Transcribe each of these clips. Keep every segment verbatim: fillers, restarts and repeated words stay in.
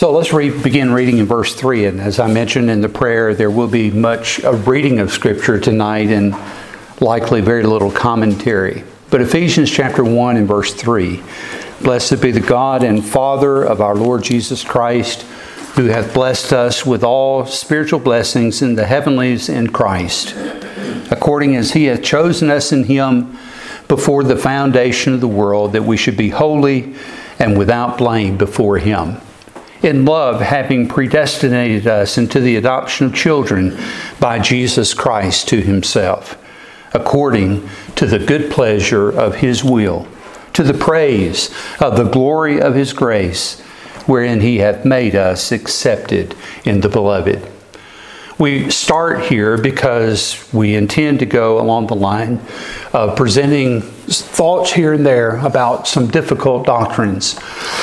So let's read, begin reading in verse three. And as I mentioned in the prayer, there will be much of reading of Scripture tonight and likely very little commentary. But Ephesians chapter one and verse three. Blessed be the God and Father of our Lord Jesus Christ, who hath blessed us with all spiritual blessings in the heavenlies in Christ, according as He hath chosen us in Him before the foundation of the world, that we should be holy and without blame before Him. In love, having predestinated us into the adoption of children by Jesus Christ to Himself, according to the good pleasure of His will, to the praise of the glory of His grace, wherein He hath made us accepted in the Beloved. We start here because we intend to go along the line of presenting thoughts here and there about some difficult doctrines.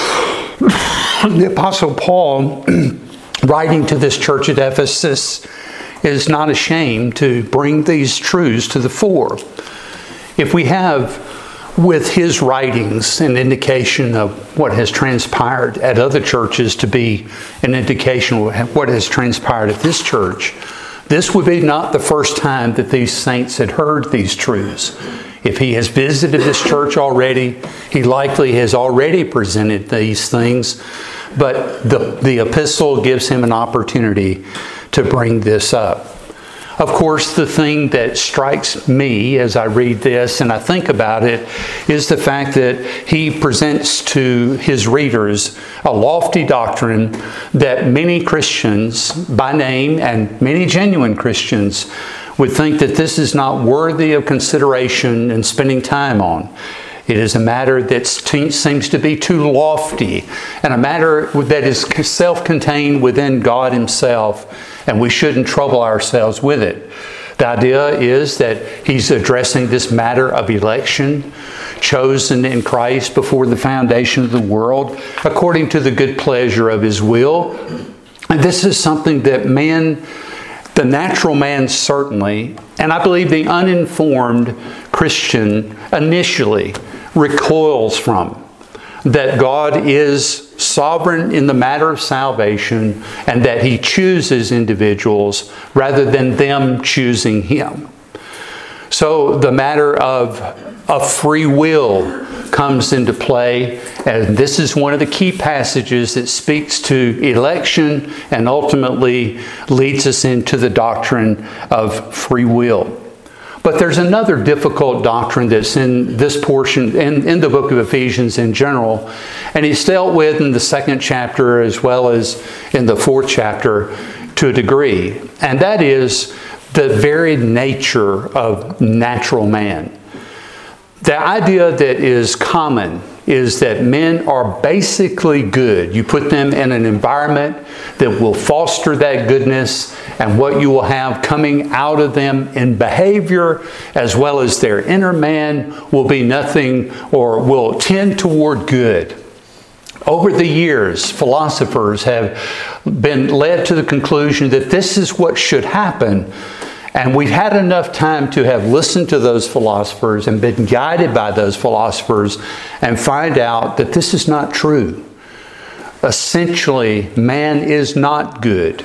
The Apostle Paul, writing to this church at Ephesus, is not ashamed to bring these truths to the fore. If we have with his writings an indication of what has transpired at other churches to be an indication of what has transpired at this church, this would be not the first time that these saints had heard these truths. If he has visited this church already, he likely has already presented these things, but the, the epistle gives him an opportunity to bring this up. Of course, the thing that strikes me as I read this and I think about it is the fact that he presents to his readers a lofty doctrine that many Christians by name and many genuine Christians would think that this is not worthy of consideration and spending time on. It is a matter that seems to be too lofty and a matter that is self-contained within God Himself, and we shouldn't trouble ourselves with it. The idea is that he's addressing this matter of election, chosen in Christ before the foundation of the world, according to the good pleasure of His will. And this is something that man, the natural man certainly, and I believe the uninformed Christian initially recoils from. That God is sovereign in the matter of salvation and that He chooses individuals rather than them choosing Him. So the matter of, of free will comes into play, and this is one of the key passages that speaks to election and ultimately leads us into the doctrine of free will. But there's another difficult doctrine that's in this portion, in, in the book of Ephesians in general, and it's dealt with in the second chapter as well as in the fourth chapter to a degree, and that is the very nature of natural man. The idea that is common is that men are basically good. You put them in an environment that will foster that goodness, and what you will have coming out of them in behavior as well as their inner man will be nothing or will tend toward good. Over the years, philosophers have been led to the conclusion that this is what should happen. And we've had enough time to have listened to those philosophers and been guided by those philosophers and find out that this is not true. Essentially, man is not good.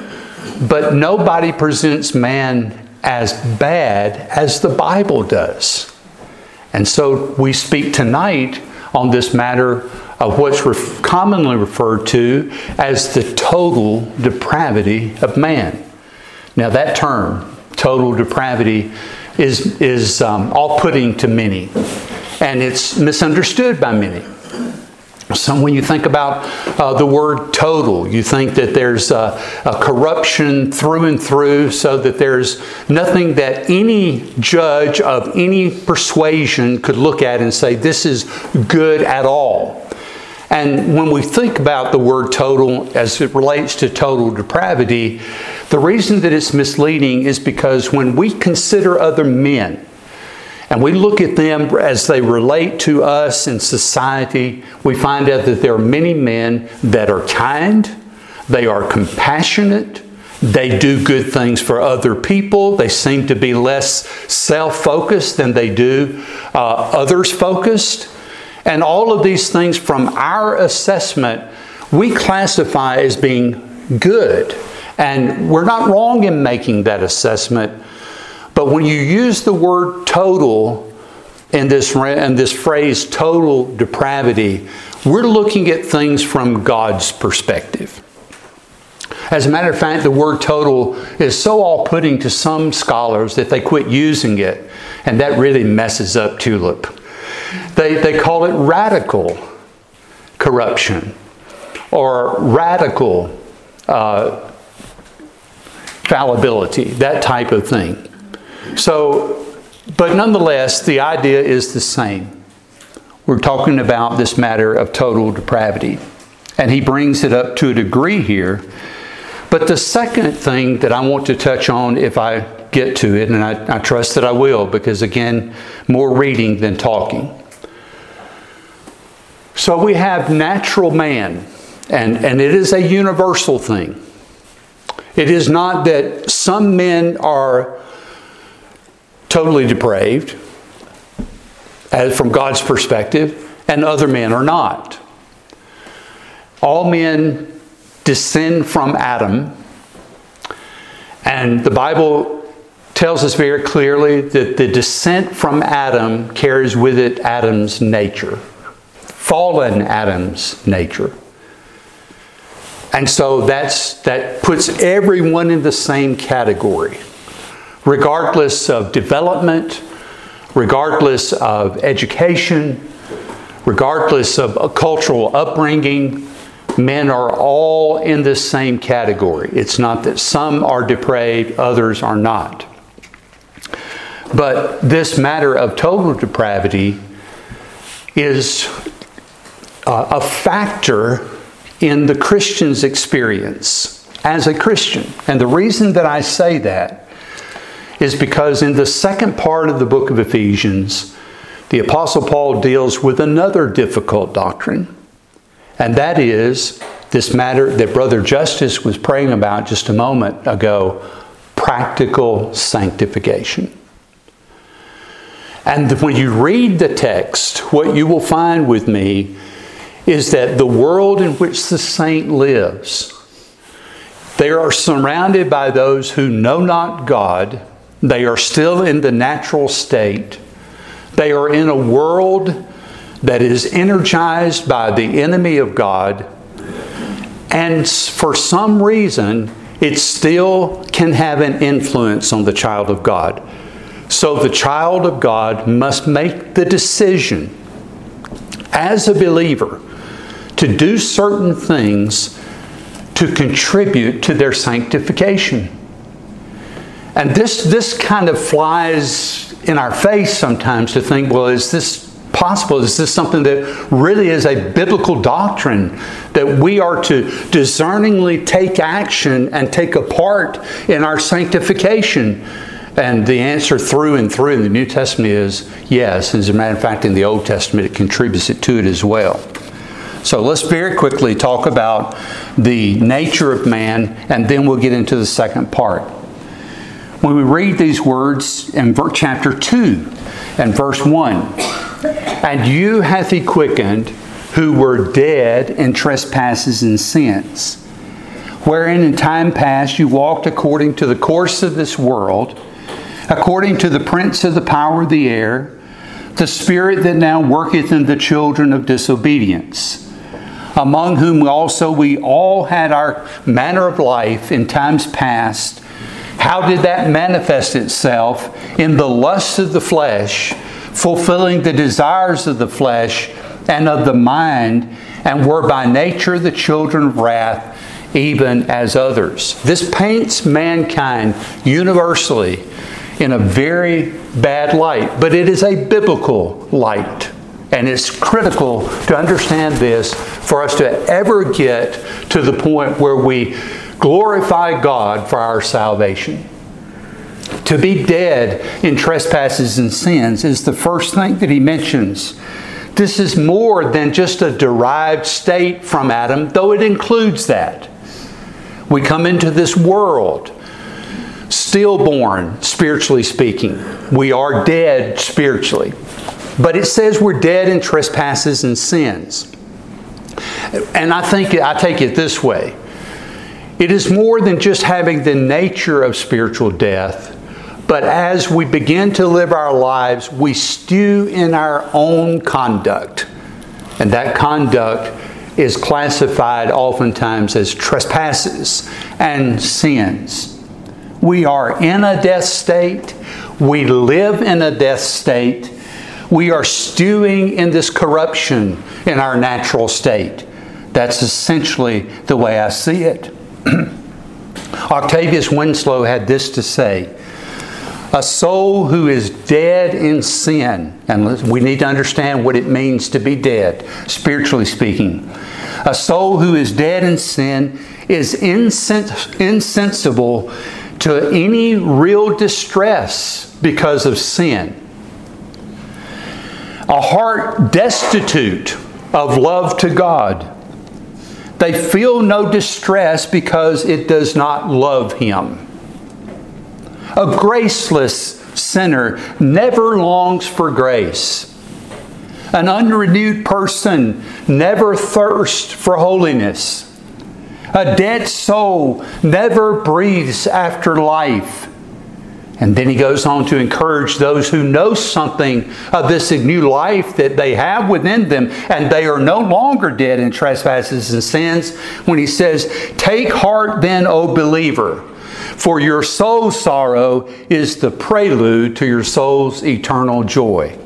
But nobody presents man as bad as the Bible does. And so we speak tonight on this matter of what's ref- commonly referred to as the total depravity of man. Now that term, total depravity, is, is um, off-putting to many. And it's misunderstood by many. So when you think about uh, the word total, you think that there's a, a corruption through and through, so that there's nothing that any judge of any persuasion could look at and say, this is good at all. And when we think about the word total as it relates to total depravity, the reason that it's misleading is because when we consider other men and we look at them as they relate to us in society, we find out that there are many men that are kind, they are compassionate, they do good things for other people, they seem to be less self-focused than they do uh, others-focused. And all of these things, from our assessment, we classify as being good. And we're not wrong in making that assessment. But when you use the word total in this, in this phrase, total depravity, we're looking at things from God's perspective. As a matter of fact, the word total is so off-putting to some scholars that they quit using it, and that really messes up Tulip. They, they call it radical corruption or radical uh, fallibility, that type of thing. So, but nonetheless, the idea is the same. We're talking about this matter of total depravity. And he brings it up to a degree here. But the second thing that I want to touch on, if I get to it, and I, I trust that I will, because again, more reading than talking. So we have natural man, and, and it is a universal thing. It is not that some men are totally depraved, as from God's perspective, and other men are not. All men descend from Adam, and the Bible tells us very clearly that the descent from Adam carries with it Adam's nature, fallen Adam's nature. And so that's, that puts everyone in the same category, regardless of development, regardless of education, regardless of a cultural upbringing. Men are all in this same category. It's not that some are depraved, others are not. But this matter of total depravity is uh, a factor in the Christian's experience as a Christian. And the reason that I say that is because in the second part of the book of Ephesians, the Apostle Paul deals with another difficult doctrine. And that is this matter that Brother Justice was praying about just a moment ago, practical sanctification. And when you read the text, what you will find with me is that the world in which the saint lives, they are surrounded by those who know not God. They are still in the natural state. They are in a world that is energized by the enemy of God. And for some reason, it still can have an influence on the child of God. So the child of God must make the decision as a believer to do certain things to contribute to their sanctification. And this, this kind of flies in our face sometimes to think, well, is this possible? Is this something that really is a biblical doctrine that we are to discerningly take action and take a part in our sanctification? And the answer through and through in the New Testament is yes. As a matter of fact, in the Old Testament, it contributes it to it as well. So let's very quickly talk about the nature of man, and then we'll get into the second part. When we read these words in chapter two and verse one, "And you hath he quickened, who were dead in trespasses and sins, wherein in time past you walked according to the course of this world, according to the prince of the power of the air, the spirit that now worketh in the children of disobedience, among whom also we all had our manner of life in times past. How did that manifest itself? In the lusts of the flesh, fulfilling the desires of the flesh and of the mind, and were by nature the children of wrath, even as others." This paints mankind universally in a very bad light, but it is a biblical light. And it's critical to understand this for us to ever get to the point where we glorify God for our salvation. To be dead in trespasses and sins is the first thing that he mentions. This is more than just a derived state from Adam, though it includes that. We come into this world stillborn, spiritually speaking. We are dead spiritually. But it says we're dead in trespasses and sins. And I think I take it this way. It is more than just having the nature of spiritual death, but as we begin to live our lives, we stew in our own conduct. And that conduct is classified oftentimes as trespasses and sins. We are in a death state. We live in a death state. We are stewing in this corruption in our natural state. That's essentially the way I see it. Octavius Winslow had this to say: a soul who is dead in sin, and we need to understand what it means to be dead, spiritually speaking. A soul who is dead in sin is insens- insensible to any real distress because of sin. A heart destitute of love to God. They feel no distress because it does not love Him. A graceless sinner never longs for grace. An unrenewed person never thirsts for holiness. A dead soul never breathes after life. And then he goes on to encourage those who know something of this new life that they have within them, and they are no longer dead in trespasses and sins, when he says, "Take heart then, O believer, for your soul's sorrow is the prelude to your soul's eternal joy."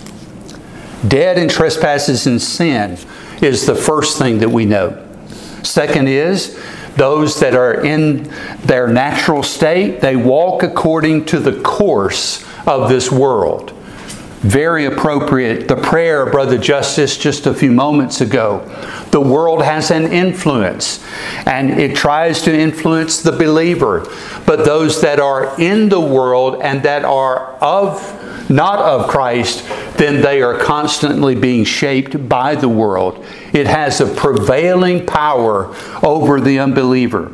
Dead in trespasses and sin is the first thing that we know. Second is, those that are in their natural state, they walk according to the course of this world. Very appropriate. The prayer of Brother Justice just a few moments ago. The world has an influence, and it tries to influence the believer. But those that are in the world and that are of not of Christ, then they are constantly being shaped by the world. It has a prevailing power over the unbeliever.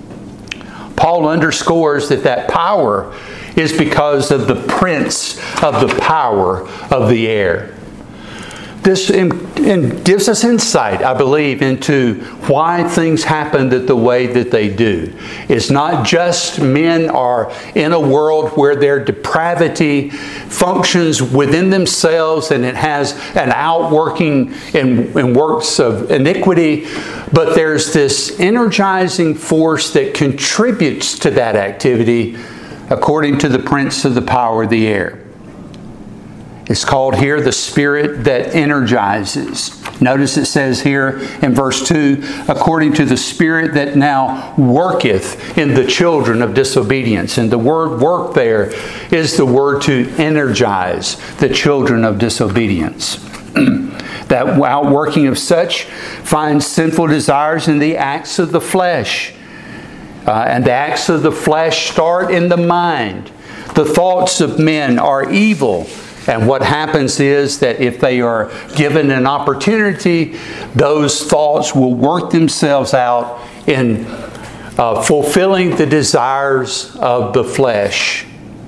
Paul underscores that that power is because of the prince of the power of the air. This in, in gives us insight, I believe, into why things happen that the way that they do. It's not just men are in a world where their depravity functions within themselves and it has an outworking in, in works of iniquity, but there's this energizing force that contributes to that activity according to the prince of the power of the air. It's called here the Spirit that energizes. Notice it says here in verse two, according to the Spirit that now worketh in the children of disobedience. And the word work there is the word to energize the children of disobedience. That outworking of such finds sinful desires in the acts of the flesh. Uh, and the acts of the flesh start in the mind. The thoughts of men are evil. And what happens is that if they are given an opportunity, those thoughts will work themselves out in uh, fulfilling the desires of the flesh.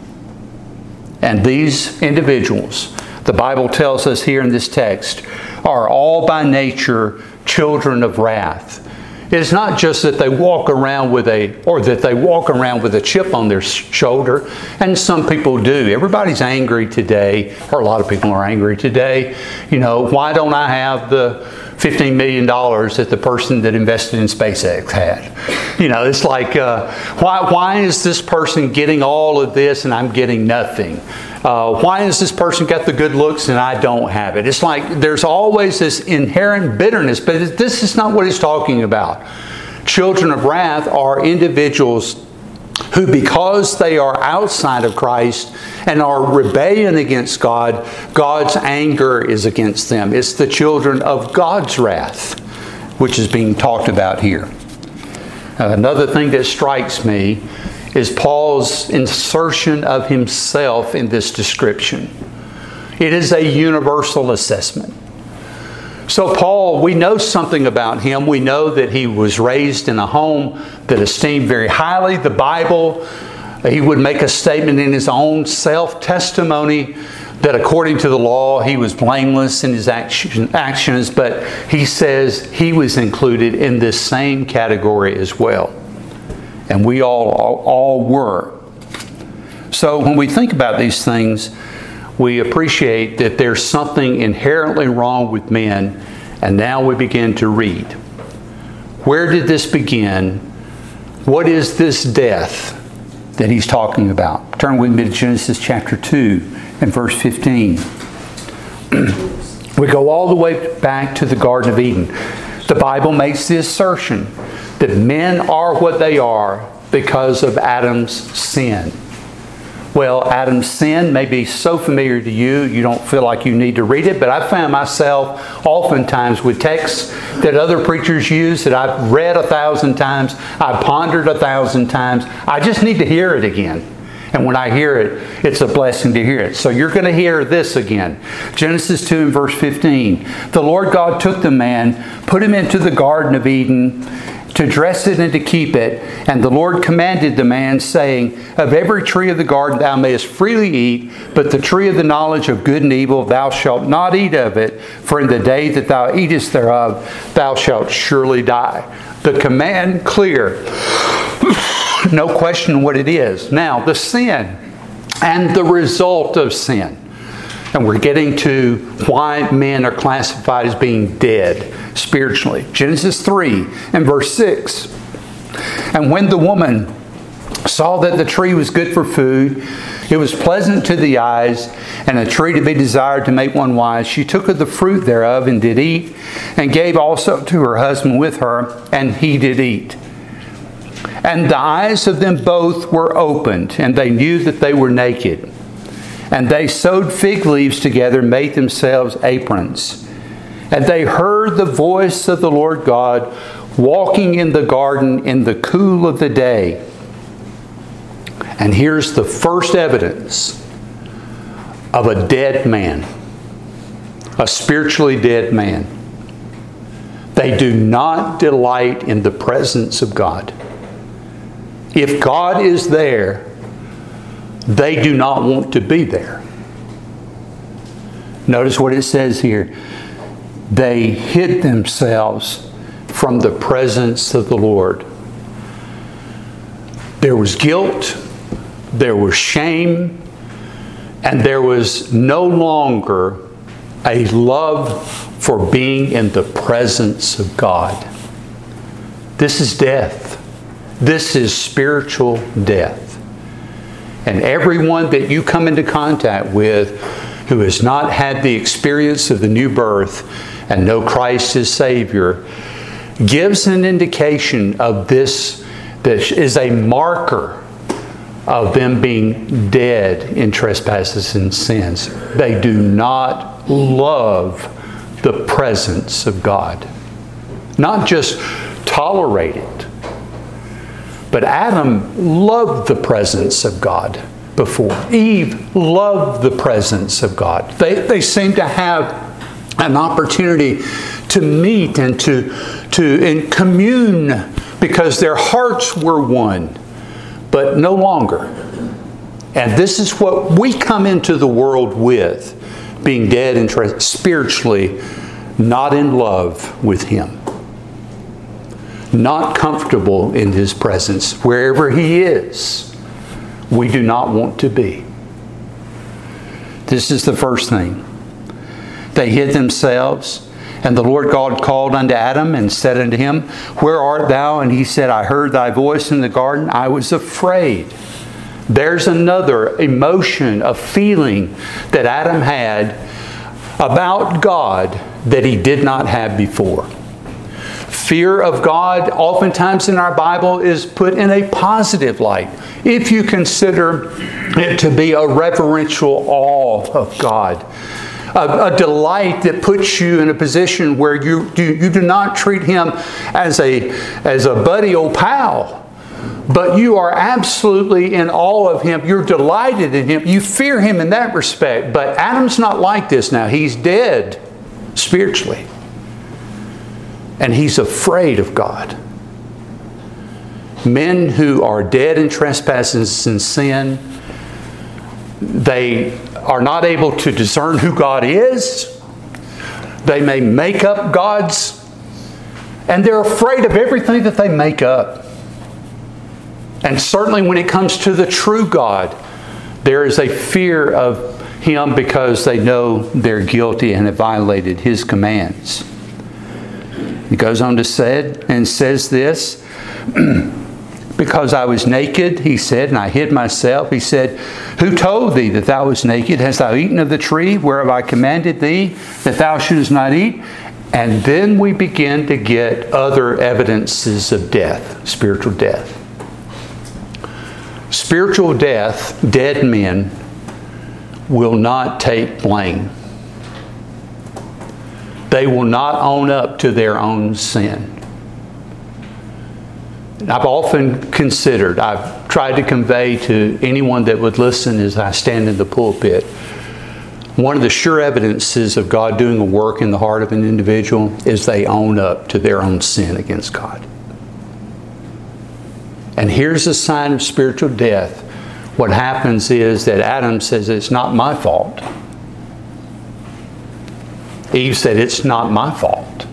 And these individuals, the Bible tells us here in this text, are all by nature children of wrath. It's not just that they walk around with a, or that they walk around with a chip on their shoulder, and some people do. Everybody's angry today, or a lot of people are angry today. You know, why don't I have the fifteen million dollars that the person that invested in SpaceX had? You know, it's like, uh, why, why is this person getting all of this and I'm getting nothing? Uh, why has this person got the good looks and I don't have it? It's like there's always this inherent bitterness, but this is not what he's talking about. Children of wrath are individuals who, because they are outside of Christ and are rebellion against God, God's anger is against them. It's the children of God's wrath, which is being talked about here. Uh, another thing that strikes me is Paul's insertion of himself in this description. It is a universal assessment. So Paul, we know something about him. We know that he was raised in a home that esteemed very highly the Bible. He would make a statement in his own self-testimony that according to the law, he was blameless in his action, actions, but he says he was included in this same category as well. And we all, all, all were. So when we think about these things, we appreciate that there's something inherently wrong with men, and now we begin to read. Where did this begin? What is this death that he's talking about? Turn with me to Genesis chapter two and verse fifteen. We go all the way back to the Garden of Eden. The Bible makes the assertion that men are what they are because of Adam's sin. Well, Adam's sin may be so familiar to you, you don't feel like you need to read it, but I found myself oftentimes with texts that other preachers use that I've read a thousand times, I've pondered a thousand times. I just need to hear it again. And when I hear it, it's a blessing to hear it. So you're going to hear this again. Genesis two and verse fifteen. The Lord God took the man, put him into the Garden of Eden, to dress it and to keep it. And the Lord commanded the man, saying, of every tree of the garden thou mayest freely eat, but the tree of the knowledge of good and evil thou shalt not eat of it, for in the day that thou eatest thereof thou shalt surely die. The command clear. No question what it is. Now, the sin and the result of sin. And we're getting to why men are classified as being dead spiritually. Genesis three and verse six. And when the woman saw that the tree was good for food, it was pleasant to the eyes, and a tree to be desired to make one wise, she took of the fruit thereof and did eat, and gave also to her husband with her, and he did eat. And the eyes of them both were opened, and they knew that they were naked. And they sewed fig leaves together and made themselves aprons. And they heard the voice of the Lord God walking in the garden in the cool of the day. And here's the first evidence of a dead man, a spiritually dead man. They do not delight in the presence of God. If God is there, they do not want to be there. Notice what it says here. They hid themselves from the presence of the Lord. There was guilt, there was shame, and there was no longer a love for being in the presence of God. This is death. This is spiritual death. And everyone that you come into contact with who has not had the experience of the new birth and know Christ as Savior gives an indication of this that is a marker of them being dead in trespasses and sins. They do not love the presence of God. Not just tolerate it. But Adam loved the presence of God before. Eve loved the presence of God. They, they seem to have an opportunity to meet and to, to and commune because their hearts were one, but no longer. And this is what we come into the world with, being dead and spiritually not in love with Him. Not comfortable in His presence. Wherever He is, we do not want to be. This is the first thing. They hid themselves, and the Lord God called unto Adam and said unto him, where art thou? And he said, I heard thy voice in the garden. I was afraid. There's another emotion, a feeling that Adam had about God that he did not have before. Fear of God, oftentimes in our Bible, is put in a positive light. If you consider it to be a reverential awe of God, a, a delight that puts you in a position where you, you, you do not treat Him as a, as a buddy old pal, but you are absolutely in awe of Him. You're delighted in Him. You fear Him in that respect. But Adam's not like this now. He's dead spiritually. And he's afraid of God. Men who are dead in trespasses and sin, they are not able to discern who God is. They may make up gods, and they're afraid of everything that they make up. And certainly when it comes to the true God, there is a fear of Him because they know they're guilty and have violated His commands. He goes on to say and says this, because I was naked, he said, and I hid myself. He said, who told thee that thou wast naked? Hast thou eaten of the tree whereof I commanded thee that thou shouldest not eat? And then we begin to get other evidences of death, spiritual death. Spiritual death, dead men, will not take blame. They will not own up to their own sin. I've often considered, I've tried to convey to anyone that would listen as I stand in the pulpit, one of the sure evidences of God doing a work in the heart of an individual is they own up to their own sin against God. And here's a sign of spiritual death. What happens is that Adam says, it's not my fault. Eve said, it's not my fault.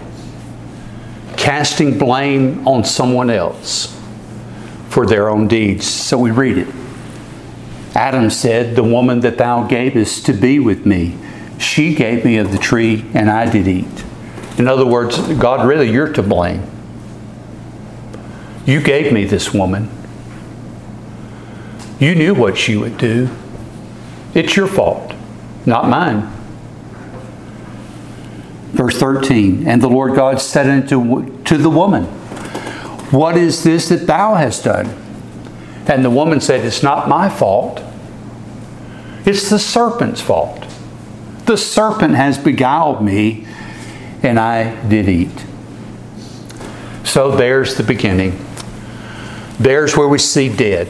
Casting blame on someone else for their own deeds. So we read it. Adam said, the woman that thou gavest to be with me, she gave me of the tree, and I did eat. In other words, God, really, you're to blame. You gave me this woman. You knew what she would do. It's your fault, not mine. Verse thirteen, and the Lord God said unto to the woman, what is this that thou hast done? And the woman said, it's not my fault. It's the serpent's fault. The serpent has beguiled me, and I did eat. So there's the beginning. There's where we see dead.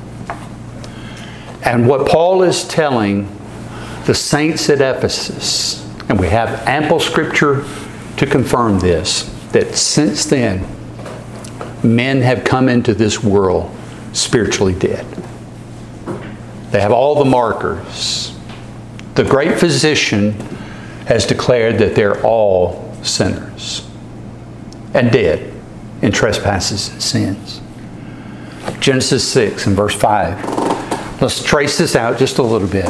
And what Paul is telling the saints at Ephesus, and we have ample scripture to confirm this, that since then, men have come into this world spiritually dead. They have all the markers. The great physician has declared that they're all sinners and dead in trespasses and sins. Genesis six and verse five. Let's trace this out just a little bit.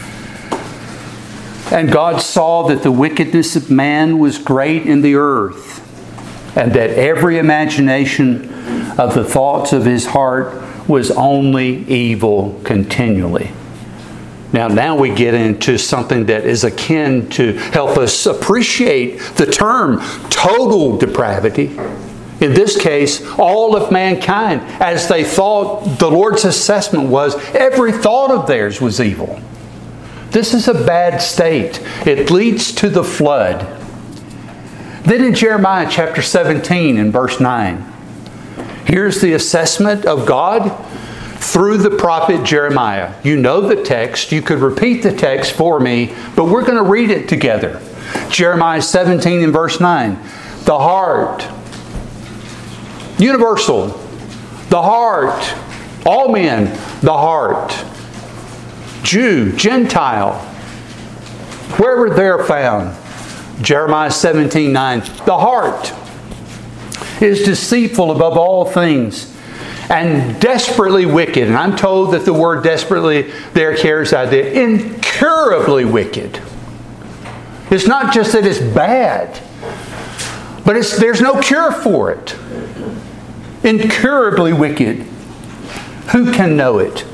And God saw that the wickedness of man was great in the earth, and that every imagination of the thoughts of his heart was only evil continually. Now, now we get into something that is akin to help us appreciate the term total depravity. In this case, all of mankind, as they thought, the Lord's assessment was, every thought of theirs was evil. This is a bad state. It leads to the flood. Then in Jeremiah chapter seventeen and verse nine, here's the assessment of God through the prophet Jeremiah. You know the text. You could repeat the text for me, but we're going to read it together. Jeremiah seventeen and verse nine. The heart, universal, the heart, all men, the heart, Jew, Gentile, wherever they're found. Jeremiah seventeen nine. The heart is deceitful above all things and desperately wicked. And I'm told that the word desperately there carries out the incurably wicked. It's not just that it's bad, but it's, there's no cure for it. Incurably wicked. Who can know it?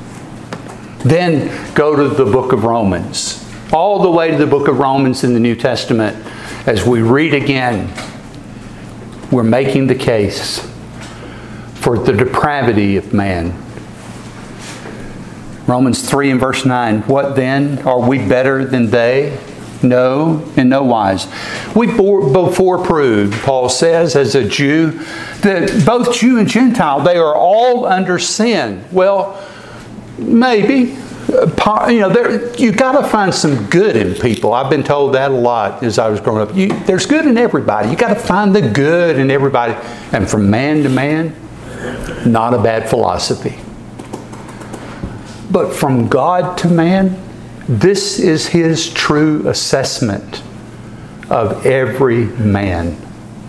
Then go to the book of Romans. All the way to the book of Romans in the New Testament. As we read again, we're making the case for the depravity of man. Romans three and verse nine. What then? Are we better than they? No, in no wise. We before proved, Paul says, as a Jew, that both Jew and Gentile, they are all under sin. Well, maybe. You know, there, you've got to find some good in people. I've been told that a lot as I was growing up. You, there's good in everybody. You've got to find the good in everybody. And from man to man, not a bad philosophy. But from God to man, This is His true assessment of every man.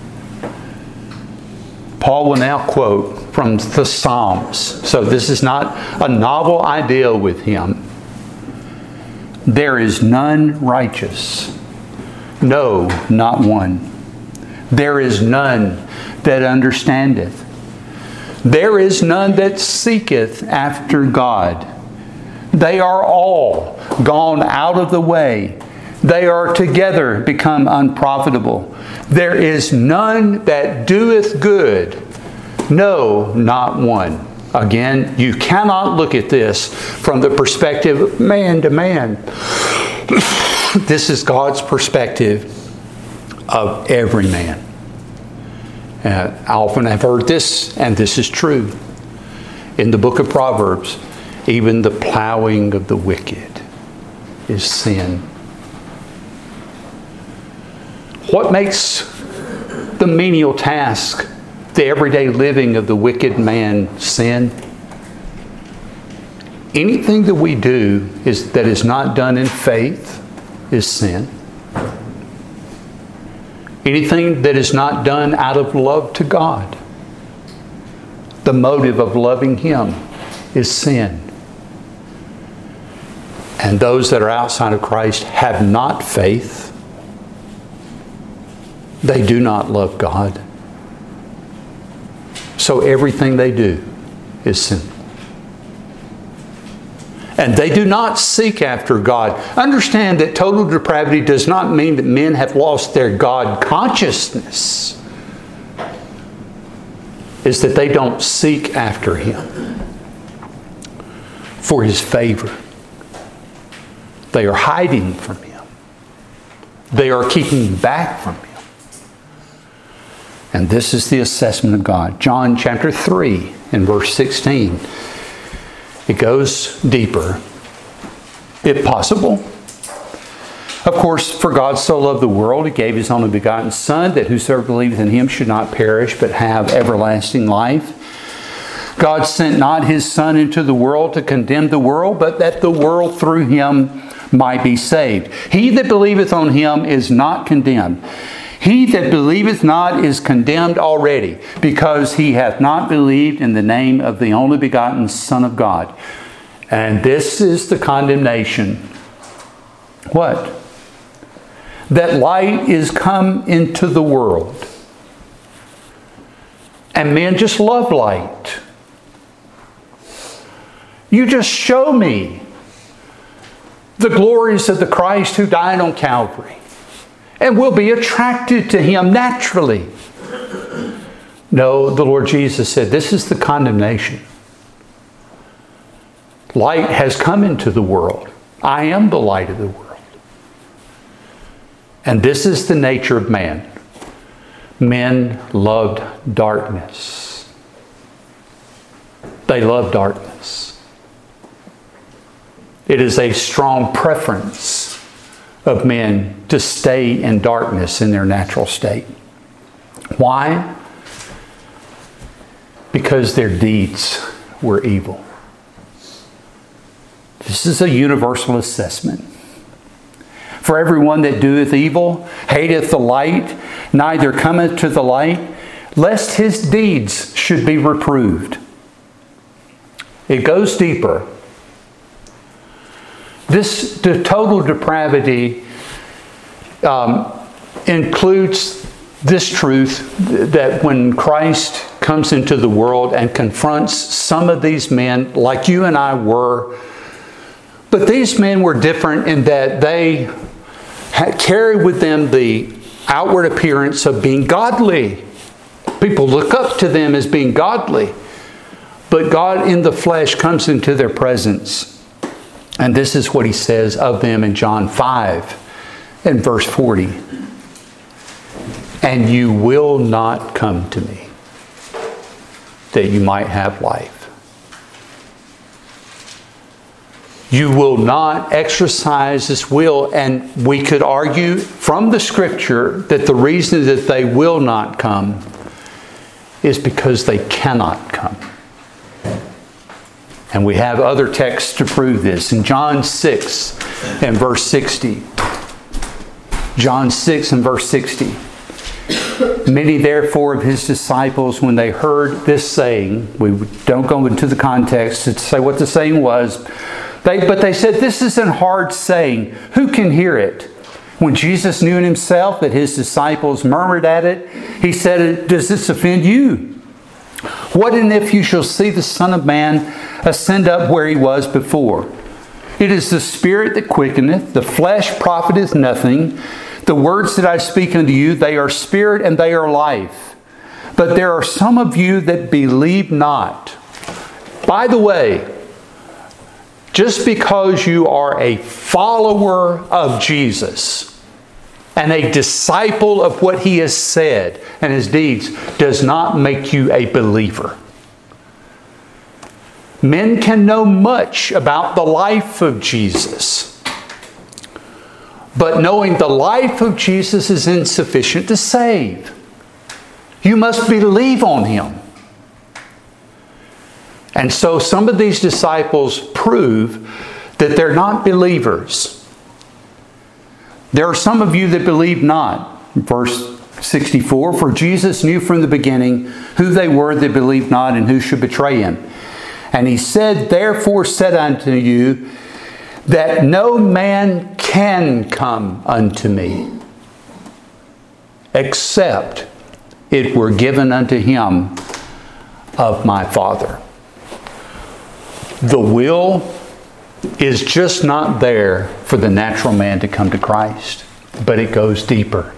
Paul will now quote from the Psalms. So this is not a novel idea with him. There is none righteous. No, not one. There is none that understandeth. There is none that seeketh after God. They are all gone out of the way. They are together become unprofitable. There is none that doeth good. No, not one. Again, you cannot look at this from the perspective of man to man. This is God's perspective of every man. Uh, I often have heard this, and this is true. In the book of Proverbs, even the plowing of the wicked is sin. What makes the menial task, the everyday living of the wicked man, sin? Anything that we do is that is not done in faith is sin. Anything that is not done out of love to God, the motive of loving Him, is sin. And those that are outside of Christ have not faith. They do not love God. So everything they do is sinful. And they do not seek after God. Understand that total depravity does not mean that men have lost their God consciousness. It's that they don't seek after Him for His favor. They are hiding from Him. They are keeping back from Him. And this is the assessment of God. John chapter three and verse sixteen. It goes deeper, if possible. Of course, for God so loved the world, He gave His only begotten Son, that whosoever believeth in Him should not perish, but have everlasting life. God sent not His Son into the world to condemn the world, but that the world through Him might be saved. He that believeth on Him is not condemned. He that believeth not is condemned already, because he hath not believed in the name of the only begotten Son of God. And this is the condemnation. What? That light is come into the world. And men just love light. You just show me the glories of the Christ who died on Calvary, and we'll be attracted to Him naturally. No, the Lord Jesus said, this is the condemnation. Light has come into the world. I am the light of the world. And this is the nature of man. Men loved darkness. They love darkness. It is a strong preference of men to stay in darkness in their natural state. Why? Because their deeds were evil. This is a universal assessment. For everyone that doeth evil hateth the light, neither cometh to the light, lest his deeds should be reproved. It goes deeper. This the total depravity um, includes this truth that when Christ comes into the world and confronts some of these men, like you and I were, but these men were different in that they had, carried with them the outward appearance of being godly. People look up to them as being godly. But God in the flesh comes into their presence. And this is what He says of them in John five and verse forty. And you will not come to me, that you might have life. You will not exercise this will. And we could argue from the Scripture that the reason that they will not come is because they cannot come. And we have other texts to prove this. In John six and verse sixty. John six and verse sixty. Many therefore of his disciples, when they heard this saying, we don't go into the context to say what the saying was, they, but they said, this is a hard saying. Who can hear it? When Jesus knew in himself that his disciples murmured at it, he said, does this offend you? What and if you shall see the Son of Man ascend up where he was before? It is the Spirit that quickeneth, the flesh profiteth nothing. The words that I speak unto you, they are spirit and they are life. But there are some of you that believe not. By the way, just because you are a follower of Jesus and a disciple of what he has said and his deeds does not make you a believer. Men can know much about the life of Jesus. But knowing the life of Jesus is insufficient to save. You must believe on him. And so some of these disciples prove that they're not believers. There are some of you that believe not. Verse sixty-four, for Jesus knew from the beginning who they were that believed not and who should betray him. And he said, therefore said unto you, that no man can come unto me, except it were given unto him of my Father. The will is just not there for the natural man to come to Christ, but it goes deeper.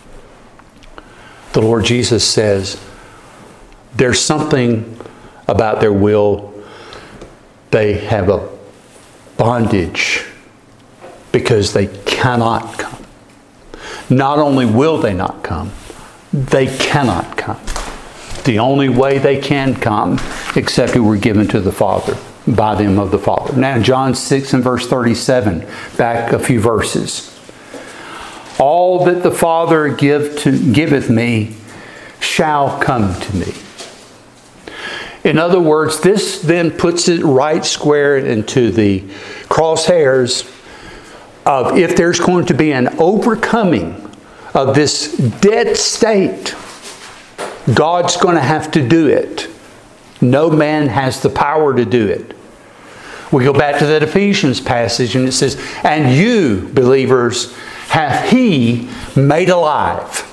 The Lord Jesus says, there's something about their will. They have a bondage because they cannot come. Not only will they not come, they cannot come. The only way they can come, except it were given to the Father, by them of the Father. Now, John six and verse thirty-seven, back a few verses. All that the Father give to, giveth me shall come to me. In other words, this then puts it right square into the crosshairs of if there's going to be an overcoming of this dead state, God's going to have to do it. No man has the power to do it. We go back to that Ephesians passage and it says, and you, believers, hath he made alive.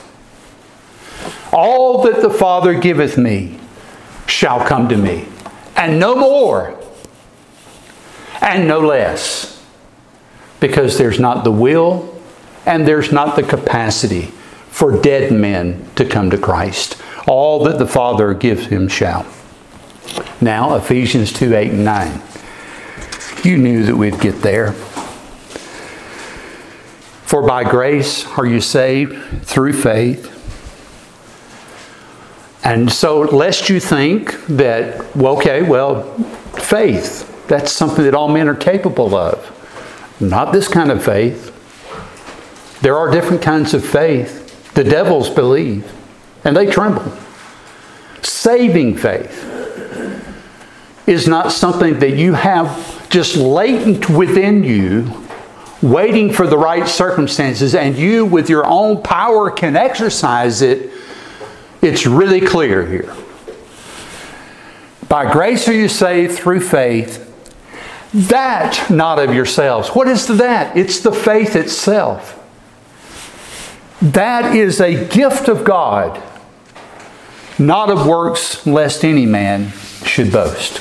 All that the Father giveth me shall come to me, and no more, and no less, because there's not the will and there's not the capacity for dead men to come to Christ. All that the Father gives him shall. Now, Ephesians two, eight and nine. You knew that we'd get there. For by grace are you saved through faith. And so, lest you think that, well, okay, well, faith, that's something that all men are capable of. Not this kind of faith. There are different kinds of faith. The devils believe, and they tremble. Saving faith is not something that you have just latent within you, waiting for the right circumstances, and you with your own power can exercise it. It's really clear here. By grace are you saved through faith, that not of yourselves. What is the that? It's the faith itself. That is a gift of God, not of works, lest any man should boast.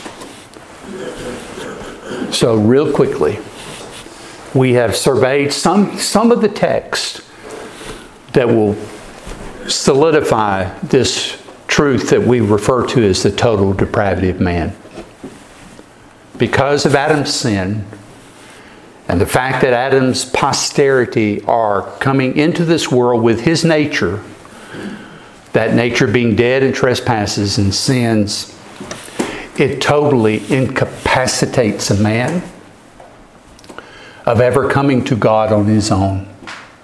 So real quickly, we have surveyed some, some of the text that will solidify this truth that we refer to as the total depravity of man. Because of Adam's sin and the fact that Adam's posterity are coming into this world with his nature, that nature being dead in trespasses and sins, it totally incapacitates a man of ever coming to God on his own.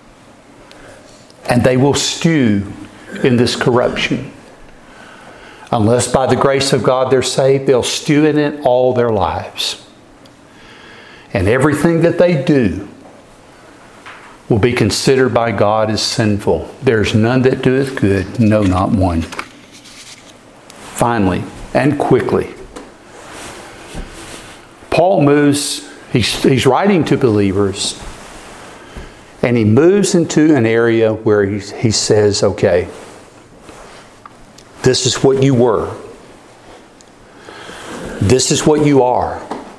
And they will stew in this corruption Unless by the grace of God they're saved, they'll stew in it all their lives. And everything that they do will be considered by God as sinful. There's none that doeth good, no, not one. Finally, and quickly, Paul moves, he's, he's writing to believers, and he moves into an area where he, he says, okay, this is what you were. This is what you are.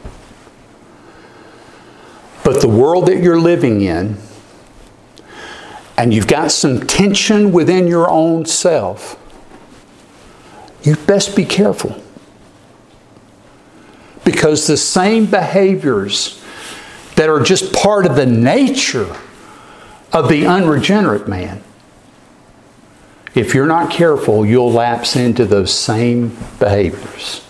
But the world that you're living in, and you've got some tension within your own self, you best be careful. Because the same behaviors that are just part of the nature of the unregenerate man, if you're not careful, you'll lapse into those same behaviors.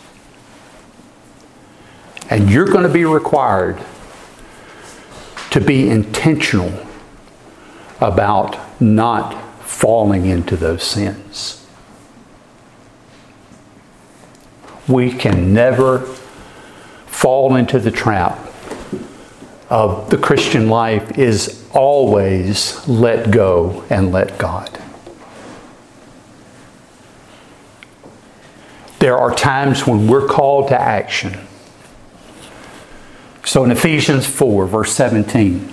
And you're going to be required to be intentional about not falling into those sins. We can never fall into the trap of the Christian life is always let go and let God. There are times when we're called to action. So in Ephesians four, verse seventeen,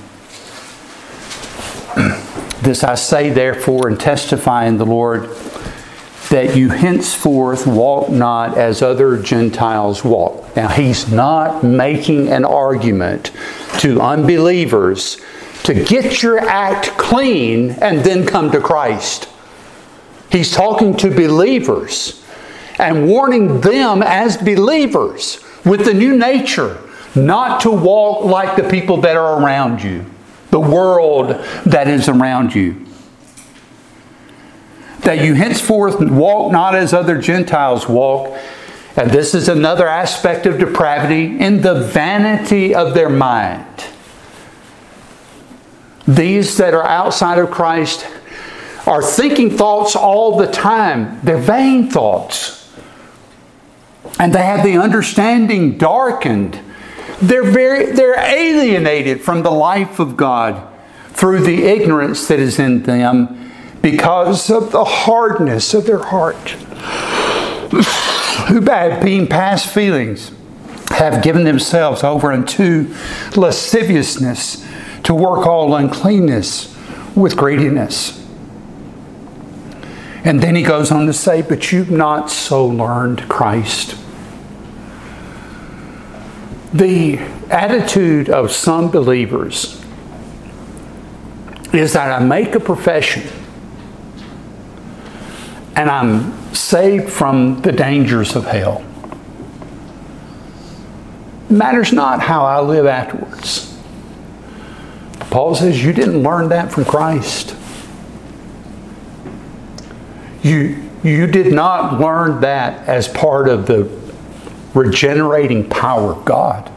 this I say therefore and testify in the Lord, that you henceforth walk not as other Gentiles walk. Now he's not making an argument to unbelievers to get your act clean and then come to Christ. He's talking to believers and warning them as believers with the new nature not to walk like the people that are around you, the world that is around you. That you henceforth walk not as other Gentiles walk. And this is another aspect of depravity, in the vanity of their mind. These that are outside of Christ are thinking thoughts all the time. They're vain thoughts. And they have the understanding darkened. They're very, they're alienated from the life of God through the ignorance that is in them because of the hardness of their heart. Who by being past feelings have given themselves over unto lasciviousness to work all uncleanness with greediness. And then he goes on to say, but you've not so learned Christ. The attitude of some believers is that I make a profession and I'm saved from the dangers of hell. It matters not how I live afterwards. Paul says you didn't learn that from Christ. You, you did not learn that as part of the regenerating power of God.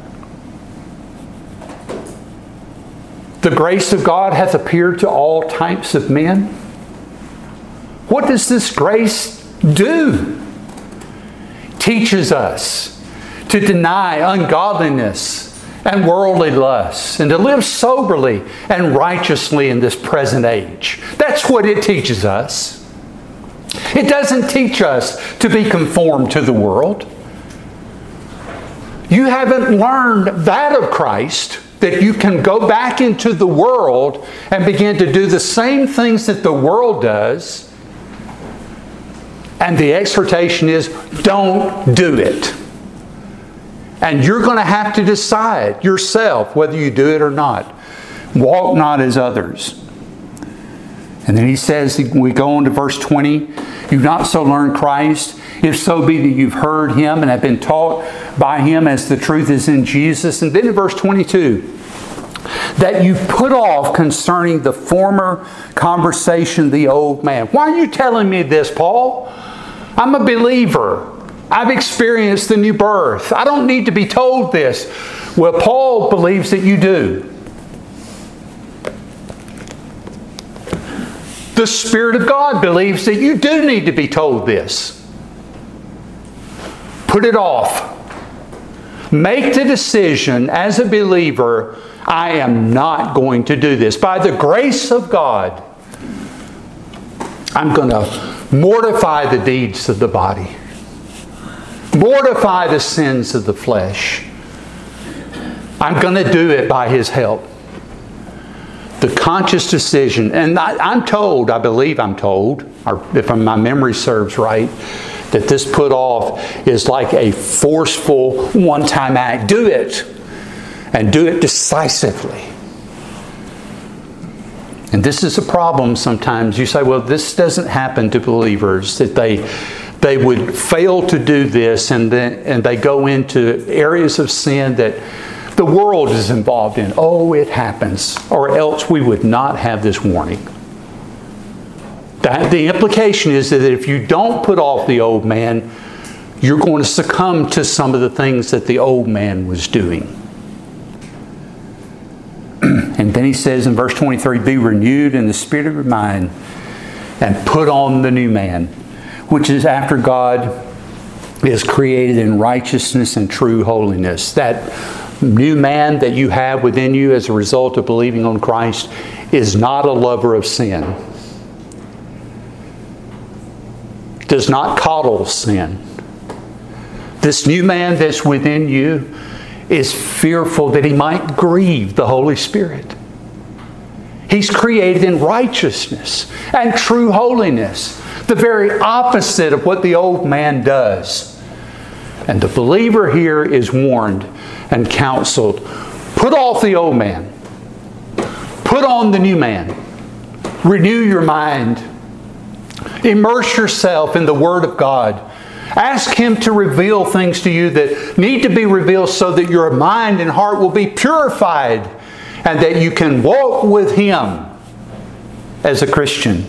The grace of God hath appeared to all types of men. What does this grace do? Teaches us to deny ungodliness and worldly lusts and to live soberly and righteously in this present age. That's what it teaches us. It doesn't teach us to be conformed to the world. You haven't learned that of Christ, that you can go back into the world and begin to do the same things that the world does. And the exhortation is, don't do it. And you're going to have to decide yourself whether you do it or not. Walk not as others. And then he says, we go on to verse twenty, you've not so learned Christ, if so be that you've heard Him and have been taught by Him as the truth is in Jesus. And then in verse twenty-two, that you put off concerning the former conversation the old man. Why are you telling me this, Paul? I'm a believer. I've experienced the new birth. I don't need to be told this. Well, Paul believes that you do. The Spirit of God believes that you do need to be told this. Put it off. Make the decision as a believer, I am not going to do this. By the grace of God, I'm going to mortify the deeds of the body. Mortify the sins of the flesh. I'm going to do it by His help. The conscious decision, and I, I'm told, I believe I'm told, or if my memory serves right, that this put off is like a forceful one-time act. Do it. And do it decisively. And this is a problem sometimes. You say, well, this doesn't happen to believers, that they they would fail to do this and then and they go into areas of sin that the world is involved in. Oh, it happens. Or else we would not have this warning. That, the implication is that if you don't put off the old man, you're going to succumb to some of the things that the old man was doing. And then he says in verse twenty-three, be renewed in the spirit of your mind and put on the new man, which is after God is created in righteousness and true holiness. That new man that you have within you as a result of believing on Christ is not a lover of sin. Does not coddle sin. This new man that's within you is fearful that he might grieve the Holy Spirit. He's created in righteousness and true holiness, the very opposite of what the old man does. And the believer here is warned and counseled, put off the old man, put on the new man, renew your mind, immerse yourself in the Word of God. Ask Him to reveal things to you that need to be revealed so that your mind and heart will be purified and that you can walk with Him as a Christian.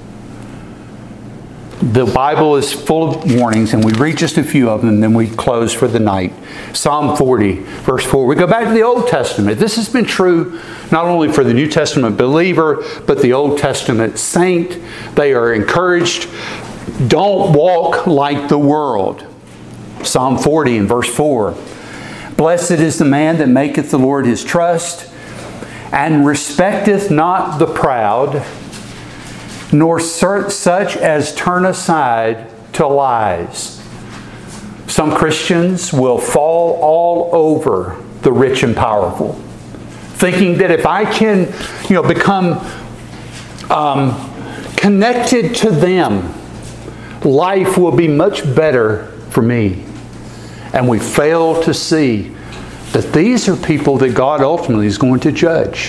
The Bible is full of warnings, and we read just a few of them, and then we close for the night. Psalm forty, verse four. We go back to the Old Testament. This has been true not only for the New Testament believer, but the Old Testament saint. They are encouraged, don't walk like the world. Psalm forty and verse four. Blessed is the man that maketh the Lord his trust, and respecteth not the proud, nor such as turn aside to lies. Some Christians will fall all over the rich and powerful, thinking that if I can, you know, become um, connected to them, life will be much better for me. And we fail to see that these are people that God ultimately is going to judge.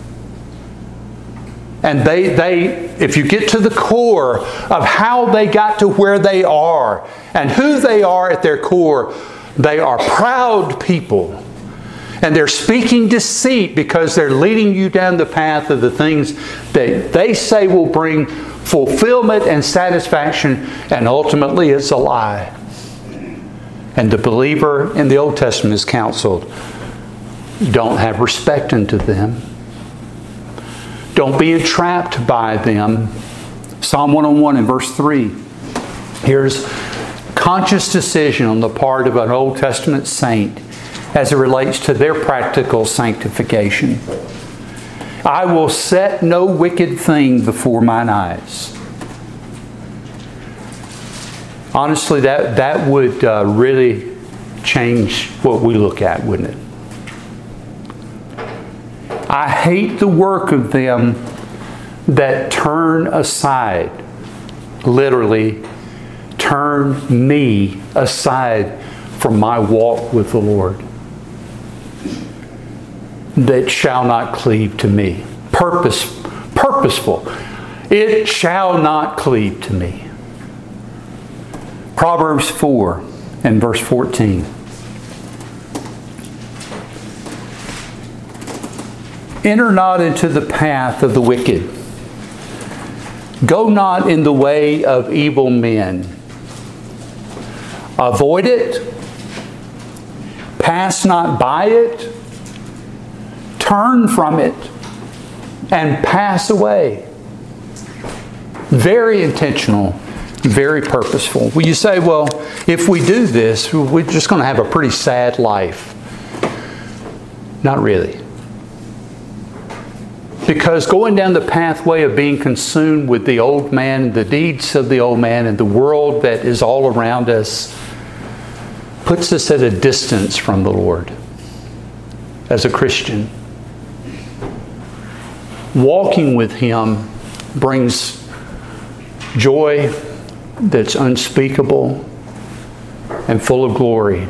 And they, they, if you get to the core of how they got to where they are and who they are at their core, they are proud people. And they're speaking deceit because they're leading you down the path of the things that they say will bring fulfillment and satisfaction, and ultimately it's a lie. And the believer in the Old Testament is counseled, don't have respect unto them. Don't be entrapped by them. Psalm one oh one and verse three. Here's conscious decision on the part of an Old Testament saint as it relates to their practical sanctification. I will set no wicked thing before mine eyes. Honestly, that, that would uh, really change what we look at, wouldn't it? I hate the work of them that turn aside, literally turn me aside from my walk with the Lord, that shall not cleave to me. Purpose, purposeful. It shall not cleave to me. Proverbs four and verse fourteen. Enter not into the path of the wicked. Go not in the way of evil men. Avoid it. Pass not by it. Turn from it and pass away. Very intentional Very purposeful. Well, you say, well, if we do this, we're just going to have a pretty sad life. Not really. Because going down the pathway of being consumed with the old man, the deeds of the old man, and the world that is all around us puts us at a distance from the Lord as a Christian. Walking with Him brings joy that's unspeakable and full of glory.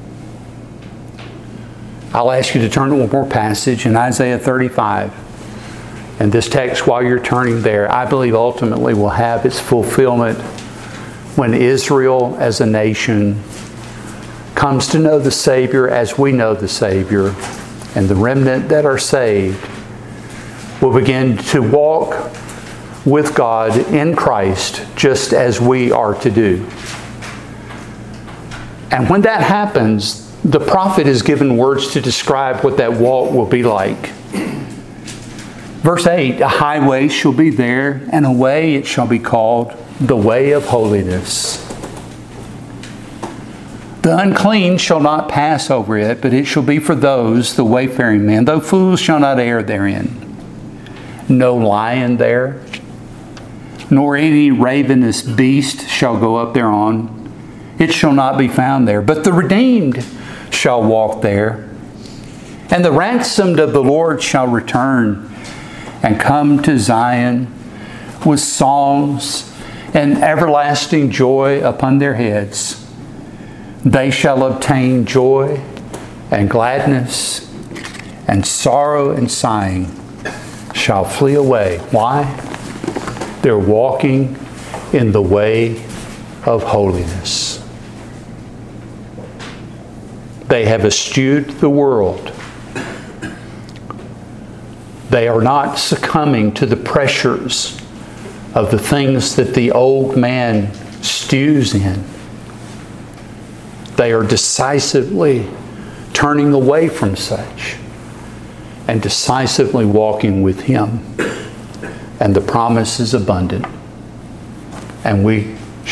I'll ask you to turn to one more passage in Isaiah thirty-five. And this text, while you're turning there, I believe ultimately will have its fulfillment when Israel as a nation comes to know the Savior as we know the Savior, and the remnant that are saved will begin to walk with God in Christ just as we are to do. And when that happens, the prophet is given words to describe what that walk will be like. Verse eight, a highway shall be there, and a way it shall be called the way of holiness. The unclean shall not pass over it, but it shall be for those, the wayfaring men, though fools shall not err therein. No lion there, nor any ravenous beast shall go up thereon. It shall not be found there, but the redeemed shall walk there. And the ransomed of the Lord shall return and come to Zion with songs and everlasting joy upon their heads. They shall obtain joy and gladness, and sorrow and sighing shall flee away. Why? They're walking in the way of holiness. They have eschewed the world. They are not succumbing to the pressures of the things that the old man stews in. They are decisively turning away from such and decisively walking with Him. And the promise is abundant. And we